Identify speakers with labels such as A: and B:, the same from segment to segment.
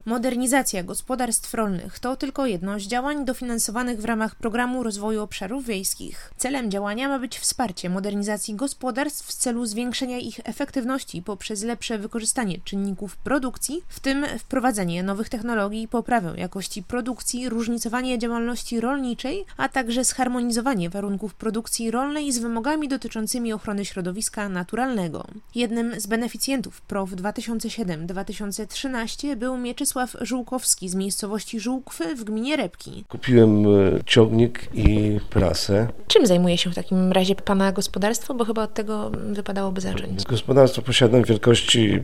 A: Modernizacja gospodarstw rolnych to tylko jedno z działań dofinansowanych w ramach Programu Rozwoju Obszarów Wiejskich. Celem działania ma być wsparcie modernizacji gospodarstw w celu zwiększenia ich efektywności poprzez lepsze wykorzystanie czynników produkcji, w tym wprowadzenie nowych technologii, poprawę jakości produkcji, różnicowanie działalności rolniczej, a także zharmonizowanie warunków produkcji rolnej z wymogami dotyczącymi ochrony środowiska naturalnego. Jednym z beneficjentów PROW 2007-2013 był Mieczysław Żółkowski z miejscowości Żółkwy w gminie Repki.
B: Kupiłem ciągnik i prasę.
A: Czym zajmuje się w takim razie Pana gospodarstwo? Bo chyba od tego wypadałoby zacząć.
B: Gospodarstwo posiadam wielkości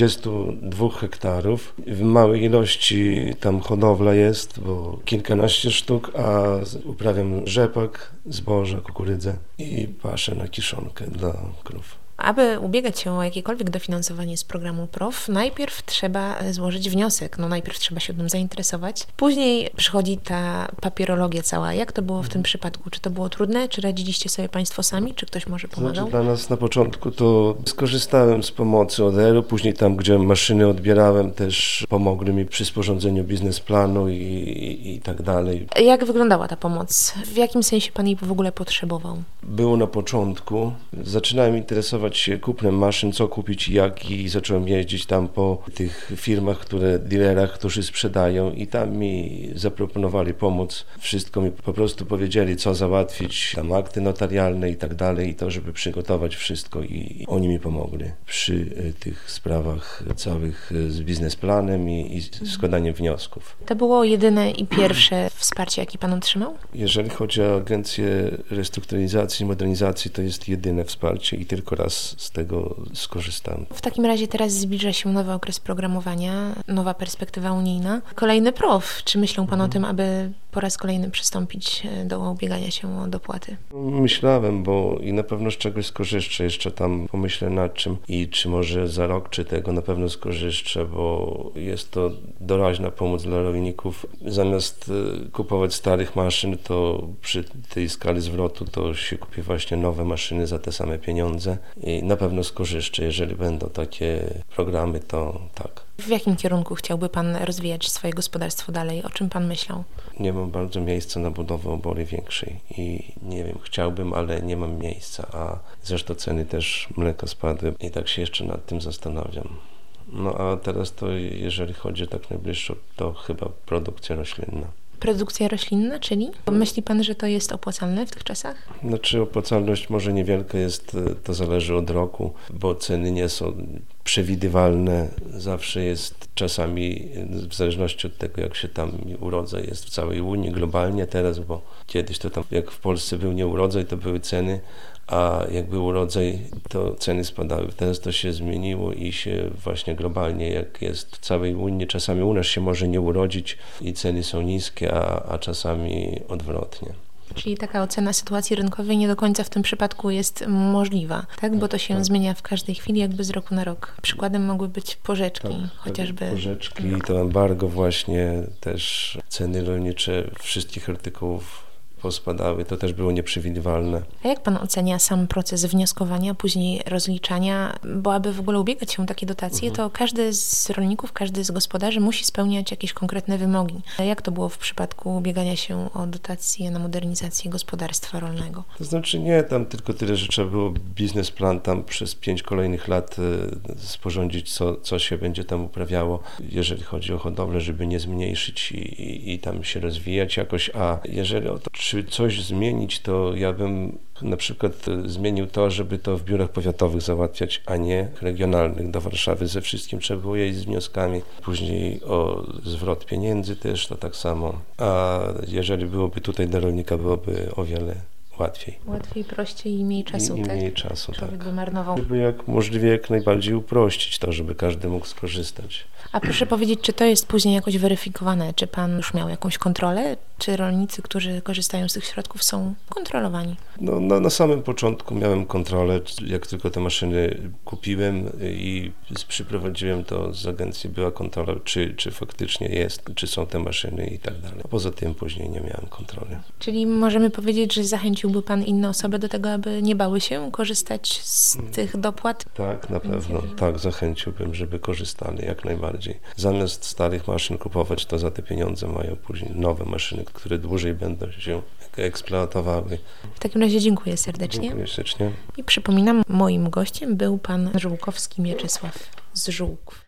B: 32 hektarów. W małej ilości tam hodowla jest, bo kilkanaście sztuk, a uprawiam rzepak, zboże, kukurydzę i paszę na kiszonkę dla krów.
A: Aby ubiegać się o jakiekolwiek dofinansowanie z programu PROW, najpierw trzeba złożyć wniosek. Najpierw trzeba się tym zainteresować. Później przychodzi ta papierologia cała. Jak to było w tym przypadku? Czy to było trudne? Czy radziliście sobie Państwo sami? Czy ktoś może pomagał?
B: Dla nas na początku to skorzystałem z pomocy ODR-u. Później tam, gdzie maszyny odbierałem, też pomogli mi przy sporządzeniu biznesplanu i tak dalej.
A: Jak wyglądała ta pomoc? W jakim sensie Pan jej w ogóle potrzebował?
B: Było na początku. Zaczynałem interesować się kupnem maszyn, co kupić i jak, i zacząłem jeździć tam po tych firmach, dealerach, którzy sprzedają, i tam mi zaproponowali pomoc. Wszystko mi po prostu powiedzieli, co załatwić, tam akty notarialne i tak dalej, i to, żeby przygotować wszystko, i oni mi pomogli przy tych sprawach całych z biznesplanem i składaniem wniosków.
A: To było jedyne i pierwsze wsparcie, jakie Pan otrzymał?
B: Jeżeli chodzi o Agencję Restrukturyzacji i Modernizacji, to jest jedyne wsparcie i tylko raz z tego skorzystam.
A: W takim razie teraz zbliża się nowy okres programowania, nowa perspektywa unijna. Kolejny PROW. Czy myślał Pan o tym, aby po raz kolejny przystąpić do ubiegania się o dopłaty?
B: Myślałem, bo i na pewno z czegoś skorzystam. Jeszcze tam pomyślę nad czym i czy może za rok, czy tego na pewno skorzystam, bo jest to doraźna pomoc dla rolników. Zamiast kupować starych maszyn, to przy tej skali zwrotu to się kupi właśnie nowe maszyny za te same pieniądze. I na pewno skorzystam, jeżeli będą takie programy, to tak.
A: W jakim kierunku chciałby Pan rozwijać swoje gospodarstwo dalej? O czym Pan myślał?
B: Nie mam bardzo miejsca na budowę obory większej i nie wiem, chciałbym, ale nie mam miejsca, a zresztą ceny też mleka spadły i tak się jeszcze nad tym zastanawiam. A teraz to, jeżeli chodzi tak najbliższe, to chyba produkcja roślinna.
A: Produkcja roślinna, czyli? Myśli Pan, że to jest opłacalne w tych czasach?
B: Opłacalność może niewielka jest, to zależy od roku, bo ceny nie są przewidywalne. Zawsze jest czasami, w zależności od tego, jak się tam urodzaj jest w całej Unii, globalnie teraz, bo kiedyś to tam, jak w Polsce był nieurodzaj, to były ceny, a jak był urodzaj, to ceny spadały. Teraz to się zmieniło i się właśnie globalnie, jak jest w całej Unii, czasami u nas się może nie urodzić i ceny są niskie, a czasami odwrotnie.
A: Czyli taka ocena sytuacji rynkowej nie do końca w tym przypadku jest możliwa, tak? Bo to się zmienia w każdej chwili, jakby z roku na rok. Przykładem mogły być porzeczki, chociażby.
B: Porzeczki i to embargo właśnie, też ceny rolnicze wszystkich artykułów pospadały, to też było nieprzewidywalne.
A: A jak Pan ocenia sam proces wnioskowania, później rozliczania? Bo aby w ogóle ubiegać się o takie dotacje, to każdy z rolników, każdy z gospodarzy musi spełniać jakieś konkretne wymogi. A jak to było w przypadku ubiegania się o dotacje na modernizację gospodarstwa rolnego?
B: To znaczy nie, tam tylko tyle, że trzeba było biznesplan tam przez 5 kolejnych lat sporządzić, co się będzie tam uprawiało, jeżeli chodzi o hodowlę, żeby nie zmniejszyć i tam się rozwijać jakoś, a jeżeli o to, czy coś zmienić, to ja bym na przykład zmienił to, żeby to w biurach powiatowych załatwiać, a nie regionalnych. Do Warszawy ze wszystkim trzeba było jeździć z wnioskami. Później o zwrot pieniędzy też to tak samo. A jeżeli byłoby tutaj do rolnika, byłoby o wiele łatwiej.
A: Łatwiej, prościej i mniej czasu,
B: I
A: tak?
B: mniej czasu,
A: Człowiek
B: tak.
A: by marnował.
B: Żeby możliwie jak najbardziej uprościć to, żeby każdy mógł skorzystać.
A: A proszę powiedzieć, czy to jest później jakoś weryfikowane? Czy Pan już miał jakąś kontrolę? Czy rolnicy, którzy korzystają z tych środków, są kontrolowani?
B: Na samym początku miałem kontrolę, jak tylko te maszyny kupiłem i przyprowadziłem to z agencji, była kontrola, czy faktycznie jest, czy są te maszyny i tak dalej. Poza tym później nie miałem kontroli.
A: Czyli możemy powiedzieć, że zachęcił zachęciłby Pan inne osoby do tego, aby nie bały się korzystać z tych dopłat?
B: Tak, na pewno. Tak, zachęciłbym, żeby korzystali jak najbardziej. Zamiast starych maszyn kupować, to za te pieniądze mają później nowe maszyny, które dłużej będą się eksploatowały.
A: W takim razie dziękuję serdecznie.
B: Dziękuję serdecznie.
A: I przypominam, moim gościem był pan Żółkowski Mieczysław z Żółków.